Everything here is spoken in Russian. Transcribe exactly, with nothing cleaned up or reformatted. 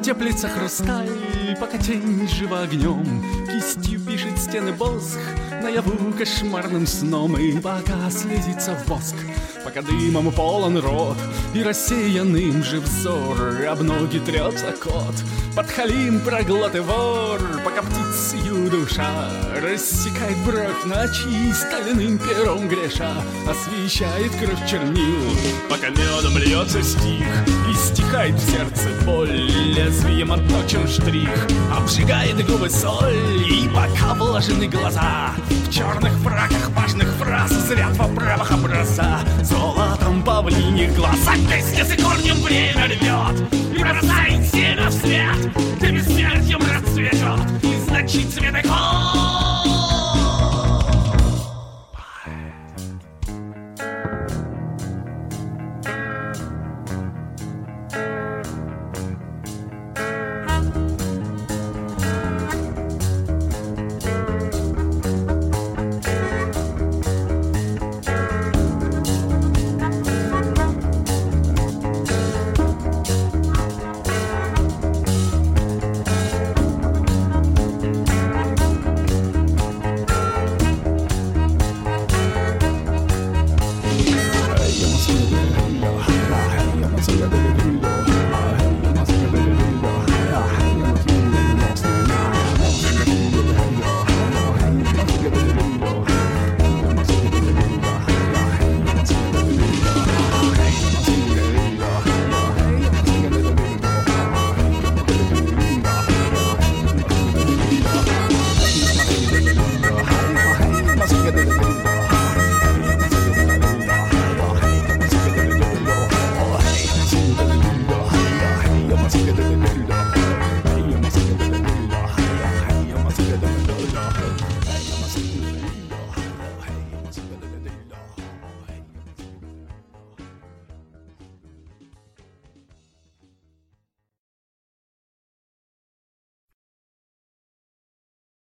Теплится хрусталь, пока тень жива огнем, кистью пишет стены босх, наяву кошмарным сном. И пока слезится воск, пока дымом полон рот, и рассеянным же взор об ноги трется кот. Подхалим проглот и вор, пока птицею душа рассекает бровь ночи, стальным пером греша освещает кровь чернил. Пока медом льется стих и стихает в сердце боль, лезвием отточен штрих, обжигает губы соль. И пока вложены глаза в черных фраках важных фраз, зрят во правах образа золотом павлиних глаз. А песня с корнем время рвет и бросает семя в свет, где бессмертием расцветет и значит цвет и холод.